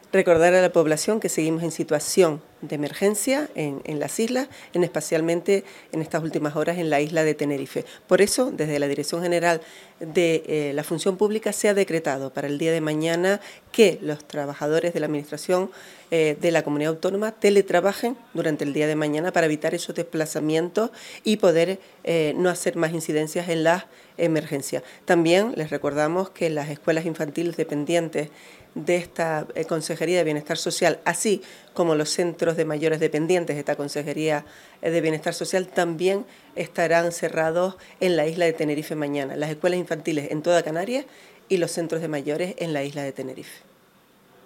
Recordar a la población que seguimos en situación de emergencia en las islas, especialmente en estas últimas horas en la isla de Tenerife. Por eso, desde la Dirección General de la Función Pública se ha decretado para el día de mañana que los trabajadores de la Administración de la Comunidad Autónoma teletrabajen durante el día de mañana para evitar esos desplazamientos y poder no hacer más incidencias en las emergencias. También les recordamos que las escuelas infantiles dependientes de esta Consejería de Bienestar Social, así como los centros de mayores dependientes de esta Consejería de Bienestar Social, también estarán cerrados en la isla de Tenerife mañana. Las escuelas infantiles en toda Canarias y los centros de mayores en la isla de Tenerife.